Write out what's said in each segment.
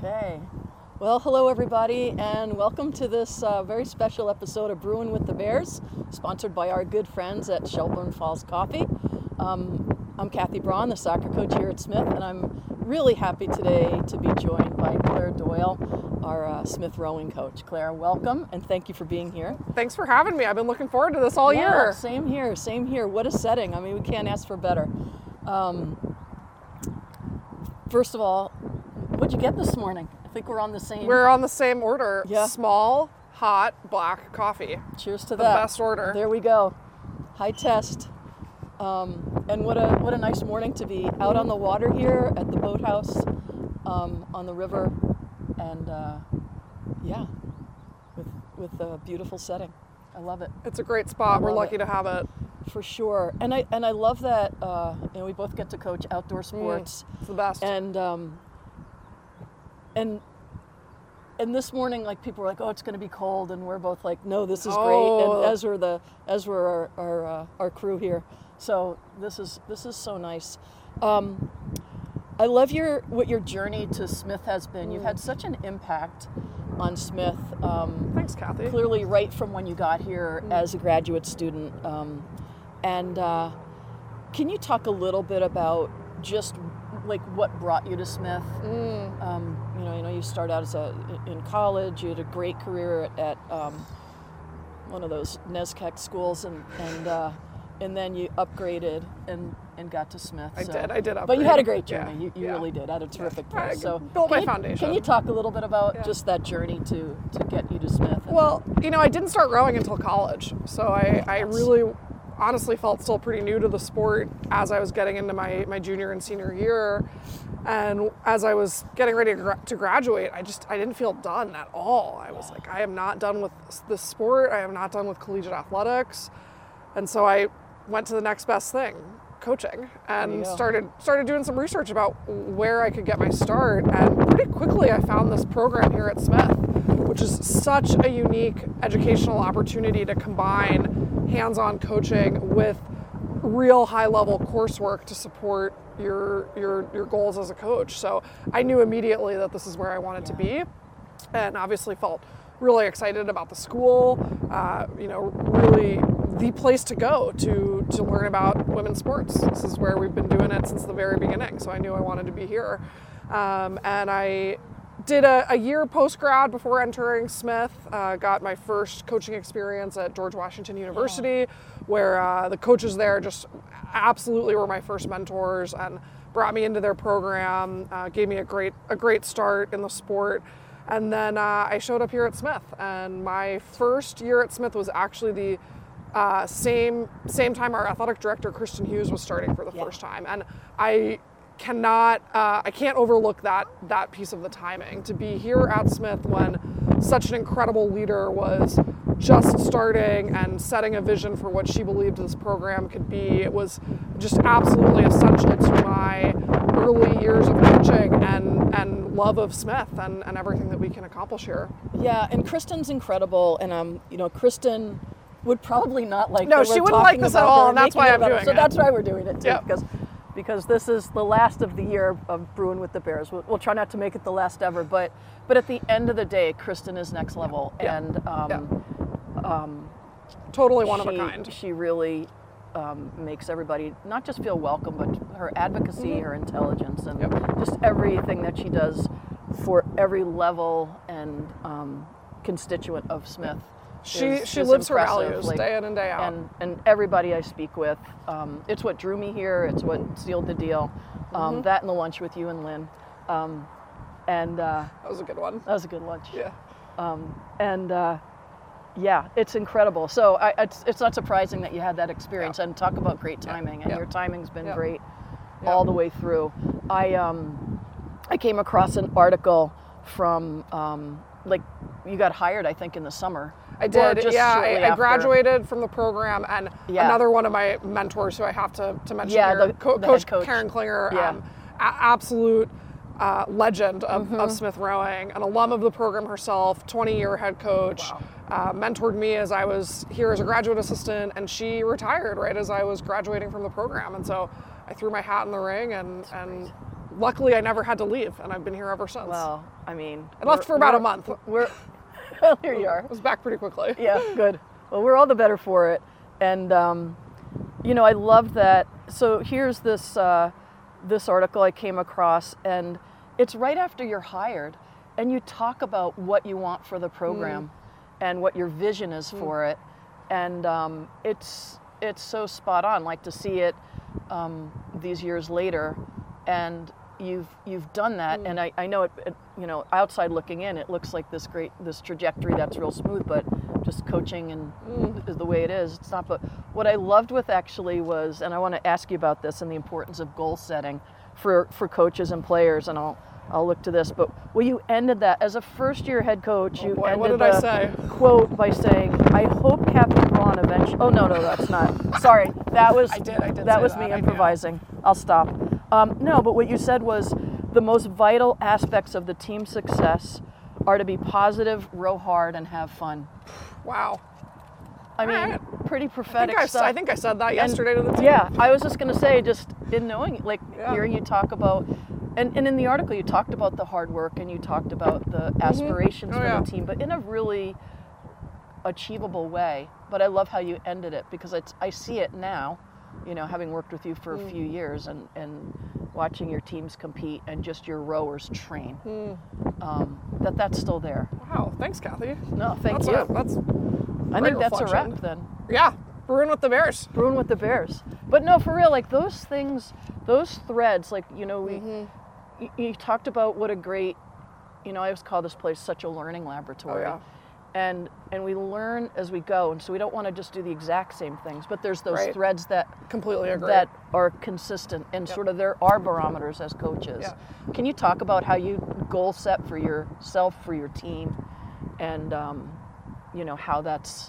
Okay. Well, hello everybody, and welcome to this very special episode of Brewing with the Bears, sponsored by our good friends at Shelburne Falls Coffee. I'm Kathy Braun, the soccer coach here at Smith, and I'm really happy today to be joined by Claire Doyle, our Smith rowing coach. Claire, welcome, and thank you for being here. Thanks for having me. I've been looking forward to this all year. Same here. What a setting. I mean, we can't ask for better. First of all, what'd you get this morning? I think we're on the same. We're on the same order. Yeah. Small, hot, black coffee. Cheers to The that. best order. There we go. High test. And what a nice morning to be out on the water here at the boathouse on the river, and with a beautiful setting. I love it. It's a great spot. We're love lucky it. to have it. For sure. And I love that we both get to coach outdoor sports. It's the best. And this morning, like, people were like, "Oh, it's going to be cold," and we're both like, "No, this is great." Oh. And as were our crew here. So this is so nice. I love what your journey to Smith has been. You've had such an impact on Smith. Thanks, Kathy. Clearly, right from when you got here as a graduate student. And can you talk a little bit about just like what brought you to Smith? I know you started out in college. You had a great career at one of those NESCAC schools, and then you upgraded and got to Smith. I did upgrade. But you had a great journey. Yeah. You really did. Had a terrific place. So built my foundation. Can you talk a little bit about just that journey to get you to Smith? Well, I didn't start rowing until college, so I really honestly felt still pretty new to the sport as I was getting into my junior and senior year. And as I was getting ready to graduate, I didn't feel done at all. I was like, I am not done with this sport. I am not done with collegiate athletics. And so I went to the next best thing, coaching, and started doing some research about where I could get my start. And pretty quickly I found this program here at Smith, which is such a unique educational opportunity to combine hands-on coaching with real high-level coursework to support your goals as a coach. So I knew immediately that this is where I wanted to be, and obviously felt really excited about the school. Really the place to go to learn about women's sports. This is where we've been doing it since the very beginning. So I knew I wanted to be here, and I did a year post-grad before entering Smith. Got my first coaching experience at George Washington University, where the coaches there just absolutely were my first mentors and brought me into their program, gave me a great start in the sport. And then I showed up here at Smith, and my first year at Smith was actually the same time our athletic director, Kristen Hughes, was starting for the first time. And I can't overlook that piece of the timing. To be here at Smith when such an incredible leader was just starting and setting a vision for what she believed this program could be, it was just absolutely essential to my early years of coaching and love of Smith and everything that we can accomplish here. Yeah, and Kristen's incredible, and Kristen would probably not like. No, she wouldn't like this at all, and that's why I'm doing it. So that's why we're doing it too, Yep. because this is the last of the year of Brewing with the Bears. We'll try not to make it the last ever, but at the end of the day, Kristen is next level, and totally one of a kind. She really makes everybody not just feel welcome, but her advocacy, her intelligence, and just everything that she does for every level and constituent of Smith. She is lives her impressive, values day in and day out. And everybody I speak with, it's what drew me here. It's what sealed the deal. That and the lunch with you and Lynn. That was a good one. That was a good lunch. Yeah. It's incredible. So it's not surprising that you had that experience. And talk about great timing. And your timing's been great all the way through. I came across an article from you got hired, I think, in the summer. I did. I graduated after. From the program, and another one of my mentors, who I have to mention here, the Coach coach Karen Klinger, absolute legend of Smith rowing, an alum of the program herself, 20-year head coach, mentored me as I was here as a graduate assistant, and she retired right as I was graduating from the program. And so I threw my hat in the ring and luckily I never had to leave, and I've been here ever since. Well, I mean, I left for about a month. Well, here you are. I was back pretty quickly. Yeah, good. Well, we're all the better for it. And, I love that. So here's this article I came across, and it's right after you're hired, and you talk about what you want for the program and what your vision is for it. And it's so spot on, like to see it these years later, and you've done that. And I know it, outside looking in, it looks like this trajectory that's real smooth, but just coaching and is the way it is. It's not. But what I loved with actually was, and I want to ask you about this and the importance of goal setting for coaches and players, and I'll look to this. But you ended that as a first-year head coach. You ended what did I say? Quote by saying, "I hope Kathy Braun eventually." Oh no, that's not. Sorry, that was I did that was me improvising. I'll stop. No, but what you said was the most vital aspects of the team's success are to be positive, row hard, and have fun. Wow. I mean, pretty prophetic stuff. I think I said that yesterday to the team. Yeah, I was just going to say, just in knowing, hearing you talk about, and in the article you talked about the hard work and you talked about the aspirations for the team, but in a really achievable way. But I love how you ended it, because I see it now, having worked with you for a few years and watching your teams compete and just your rowers train, that's still there. Wow, thanks, Kathy. No, thank you. I think that's a wrap then. Yeah, Bruin with the Bears. Bruin with the Bears. But no, for real, like those things, those threads, you talked about what a great, I always call this place such a learning laboratory. Oh, yeah. And we learn as we go, and so we don't want to just do the exact same things, but there's those threads that completely agree, that are consistent, and sort of there are barometers as coaches. Yeah. Can you talk about how you goal set for yourself, for your team, and how that's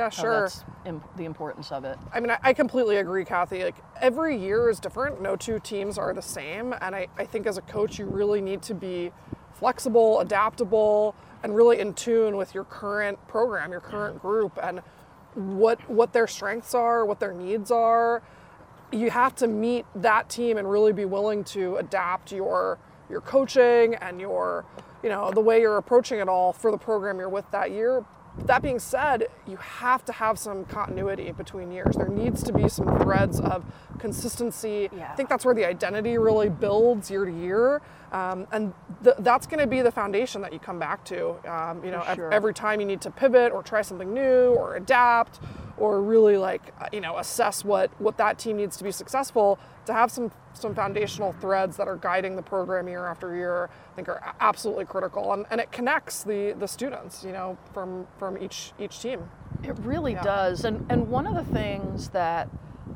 the importance of it? I mean, I completely agree, Kathy. Like, every year is different. No two teams are the same, and I think as a coach you really need to be flexible, adaptable, and really in tune with your current program, your current group, and what their strengths are, what their needs are. You have to meet that team and really be willing to adapt your coaching and your, the way you're approaching it all for the program you're with that year. That being said, you have to have some continuity between years. There needs to be some threads of consistency. Yeah. I think that's where the identity really builds year to year. And that's going to be the foundation that you come back to. Every time you need to pivot or try something new or adapt or really assess what that team needs to be successful, to have some foundational threads that are guiding the program year after year, I think are absolutely critical. And it connects the students, from each team. It really does. And one of the things that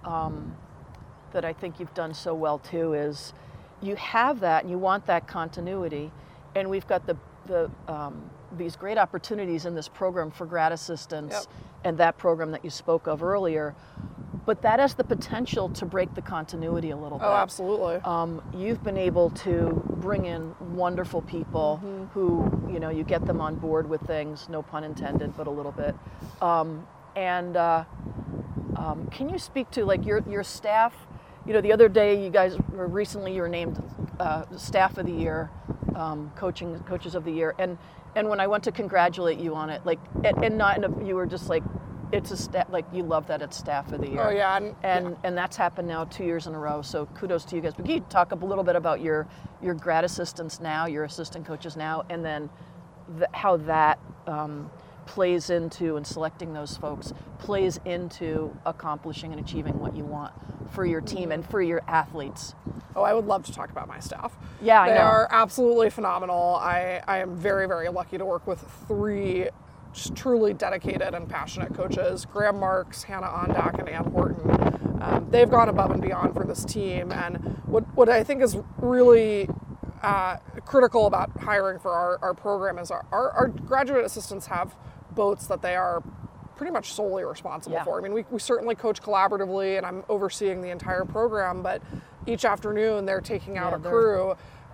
I think you've done so well too is you have that and you want that continuity, and we've got these great opportunities in this program for grad assistants and that program that you spoke of earlier, but that has the potential to break the continuity a little bit. Oh, absolutely. You've been able to bring in wonderful people who, you get them on board with things, no pun intended, but a little bit. Can you speak to your staff? The other day, recently you were named Staff of the Year, Coaches of the Year, and when I went to congratulate you on it, you were just like, it's a staff, you love that it's Staff of the Year. Oh yeah, and that's happened now 2 years in a row. So kudos to you guys. But can you talk a little bit about your grad assistants now, your assistant coaches now, and then how that plays into, and selecting those folks plays into accomplishing and achieving what you want for your team and for your athletes? Oh, I would love to talk about my staff. Yeah, I know. They are absolutely phenomenal. I am very, very lucky to work with 3 just truly dedicated and passionate coaches: Graham Marks, Hannah Ondak, and Ann Horton. They've gone above and beyond for this team, and what I think is really critical about hiring for our program is our graduate assistants have boats that they are pretty much solely responsible for. I mean, we certainly coach collaboratively, and I'm overseeing the entire program, but each afternoon they're taking out a crew.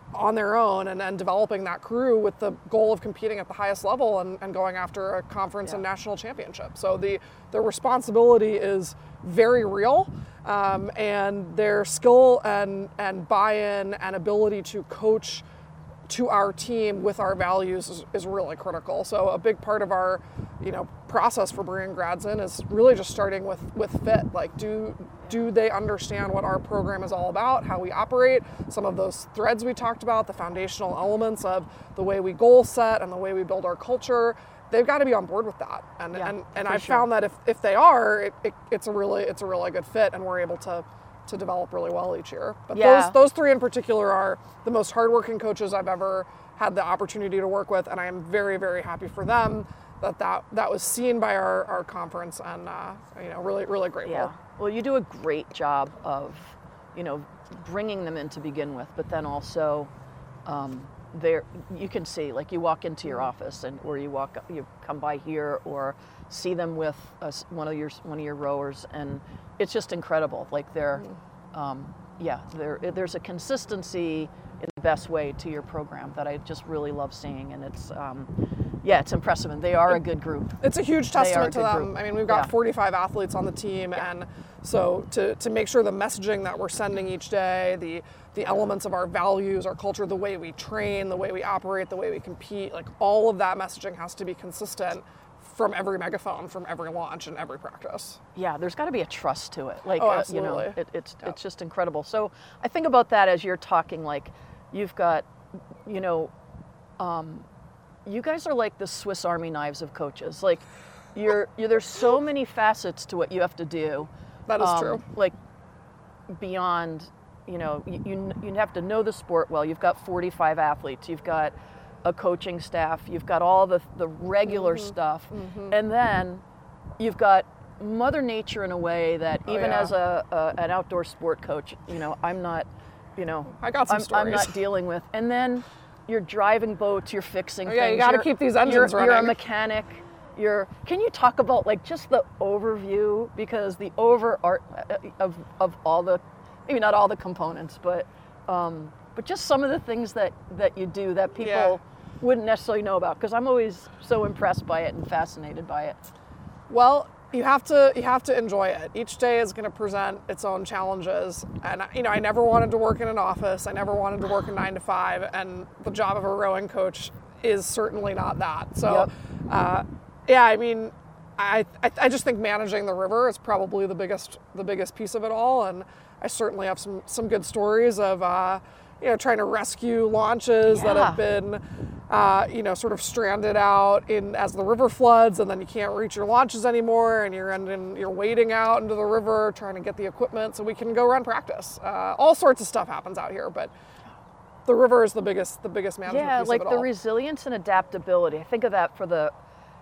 on their own and developing that crew with the goal of competing at the highest level and going after a conference and national championship. So the responsibility is very real, and their skill and buy-in and ability to coach to our team with our values is really critical. So a big part of our, process for bringing grads in is really just starting with fit. Like, do they understand what our program is all about, how we operate, some of those threads we talked about, the foundational elements of the way we goal set and the way we build our culture? They've got to be on board with that. And I've found that if they are, it's a really good fit, and we're able to develop really well each year. But those three in particular are the most hardworking coaches I've ever had the opportunity to work with, and I am very, very happy for them that was seen by our conference, and really, really grateful. Yeah. Well, you do a great job of, bringing them in to begin with, but then also there you can see, like, you walk into your office or you come by here or see them with one of your rowers, and it's just incredible. Like, there's a consistency in the best way to your program that I just really love seeing, and it's it's impressive, and they are a good group. It's a huge testament to them. Group. I mean, we've got 45 athletes on the team, and so to make sure the messaging that we're sending each day, the elements of our values, our culture, the way we train, the way we operate, the way we compete, like, all of that messaging has to be consistent from every megaphone, from every launch, and every practice. Yeah, there's got to be a trust to it. Like, absolutely. It's just incredible. So I think about that as you're talking. Like, you've got, you guys are like the Swiss Army knives of coaches. Like, there's so many facets to what you have to do. That is true. Like, beyond, you have to know the sport well. You've got 45 athletes. You've got a coaching staff. You've got all the regular stuff, and then you've got Mother Nature in a way that even as an outdoor sport coach, I'm not, I got some stories. I'm not dealing with. And then you're driving boats. You're fixing things. Yeah, you got to keep these engines running. You're a mechanic. Can you talk about, like, just the overview, because the overart of all the, maybe not all the components, but just some of the things that you do that people wouldn't necessarily know about, because I'm always so impressed by it and fascinated by it. Well, you have to enjoy it. Each day is going to present its own challenges, and I never wanted to work in an office. I never wanted to work a 9 to 5, and the job of a rowing coach is certainly not that. So, I mean, I just think managing the river is probably the biggest piece of it all, and I certainly have some good stories of trying to rescue launches that have been sort of stranded out as the river floods, and then you can't reach your launches anymore, and you're wading out into the river trying to get the equipment so we can go run practice. All sorts of stuff happens out here, but the river is the biggest management piece of it all. The resilience and adaptability. I think of that for the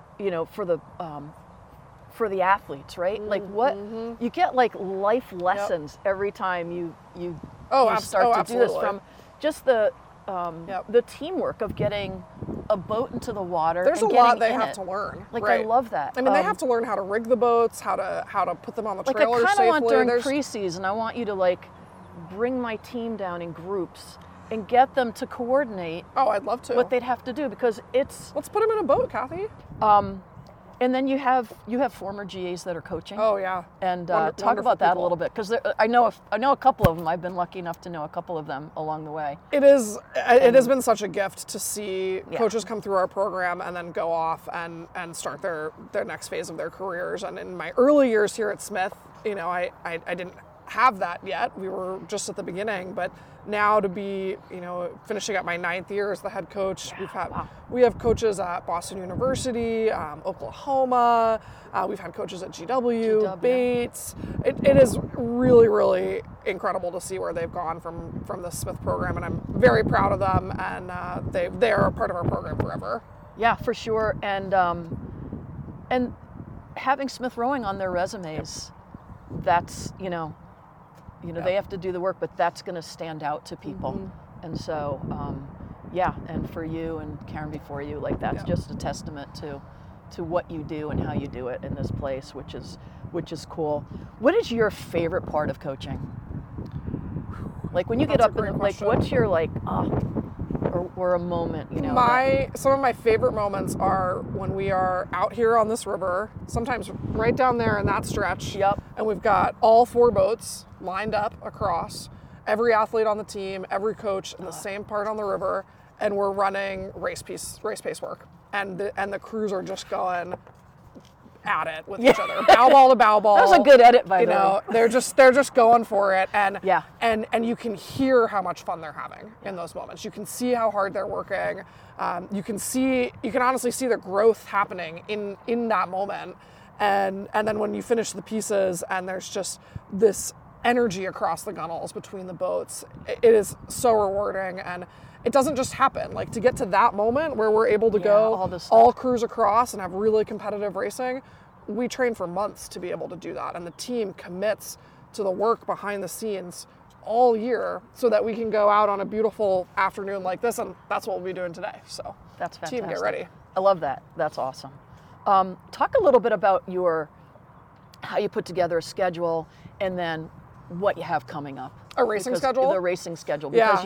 athletes, right? Like, what you get, like, life lessons every time you start to do this, from just the teamwork of getting a boat into the water. There's a lot they have to learn. Like, I love that. I mean, they have to learn how to rig the boats, how to put them on the trailer safely. safely. I kind of want during preseason, I want you to, like, bring my team down in groups and get them to coordinate. Oh, I'd love to. What they'd have to do, because it's. Let's put them in a boat, Kathy. And then you have former GAs that are coaching. Oh yeah. And talk about that a little bit, because I know a couple of them. I've been lucky enough to know a couple of them along the way. It has been such a gift to see coaches come through our program and then go off and start their next phase of their careers. And in my early years here at Smith, I didn't have that yet. We were just at the beginning, but now to be, finishing up my 9th year as the head coach, we have coaches at Boston University, Oklahoma. We've had coaches at GW. Bates. It is really, really incredible to see where they've gone from the Smith program, and I'm very proud of them. And they are a part of our program forever. Yeah, for sure. And having Smith Rowing on their resumes, that's they have to do the work, but that's going to stand out to people. And so, and for you and Karen before you, like, that's just a testament to what you do and how you do it in this place, which is cool. What is your favorite part of coaching? Like, when you get up in the, like, what's your, like, or a moment, you know? Some of my favorite moments are when we are out here on this river, sometimes right down there in that stretch. Yep. And we've got all 4 boats lined up across, every athlete on the team, every coach in the same part on the river, and we're running race pace work. And the crews are just going at it with each other, bow ball to bow ball. That was a good edit, by the way. They're just going for it, and Yeah. and you can hear how much fun they're having in those moments. You can see how hard they're working. You can honestly see the growth happening in that moment, and then when you finish the pieces and there's just this energy across the gunnels between the boats, it is so rewarding. And it doesn't just happen. Like, to get to that moment where we're able to go all crews across and have really competitive racing, we train for months to be able to do that. And the team commits to the work behind the scenes all year so that we can go out on a beautiful afternoon like this. And that's what we'll be doing today. So that's fantastic. Team, get ready. I love that. That's awesome. Talk a little bit about how you put together a schedule and then what you have coming up. A racing schedule? The racing schedule, because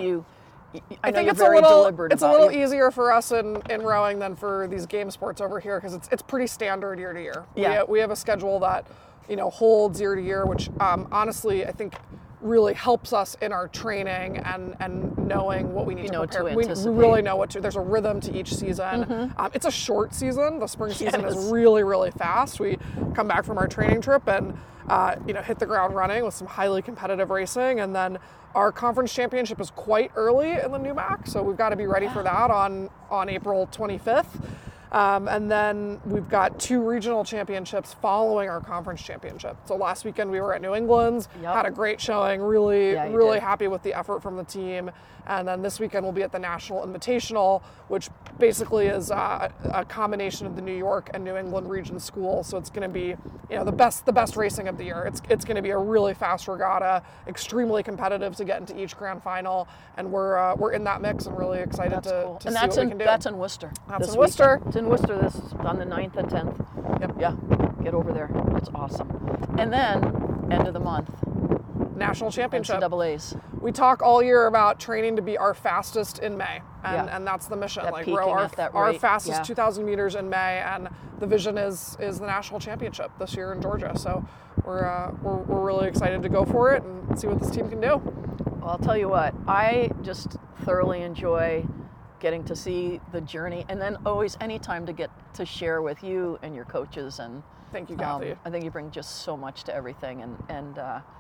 I think it's you're very deliberate It's a little easier for us in rowing than for these game sports over here, because it's pretty standard year to year. Yeah. We have a schedule that holds year to year, which honestly I think really helps us in our training and knowing what we need to prepare. We really know there's a rhythm to each season. It's a short season. The spring season is really, really fast. We come back from our training trip and hit the ground running with some highly competitive racing, and then our conference championship is quite early in the NUMAC, so we've got to be ready for that on April 25th. And then we've got 2 regional championships following our conference championship. So last weekend we were at New England's, had a great showing, really happy with the effort from the team. And then this weekend we'll be at the National Invitational, which basically is a combination of the New York and New England region schools. So it's going to be, the best racing of the year. It's going to be a really fast regatta, extremely competitive to get into each grand final, and we're in that mix and really excited to see what we can do. That's in Worcester. That's in Worcester. It's in Worcester on the 9th and 10th. Yep. Yeah, get over there. It's awesome. And then, end of the month, National Championship. NCAAs. We talk all year about training to be our fastest in May, and that's the mission. Row our fastest 2,000 meters in May, and the vision is the National Championship this year in Georgia. So we're really excited to go for it and see what this team can do. Well, I'll tell you what, I just thoroughly enjoy getting to see the journey, and then always any time to get to share with you and your coaches. And thank you, Kathy. I think you bring just so much to everything, and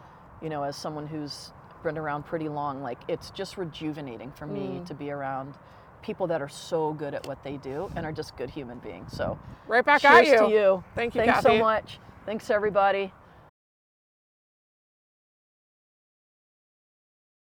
as someone who's been around pretty long, it's just rejuvenating for me to be around people that are so good at what they do and are just good human beings. So right back at you. Cheers to you. Thank you, Thanks Kathy. so much. Thanks, everybody.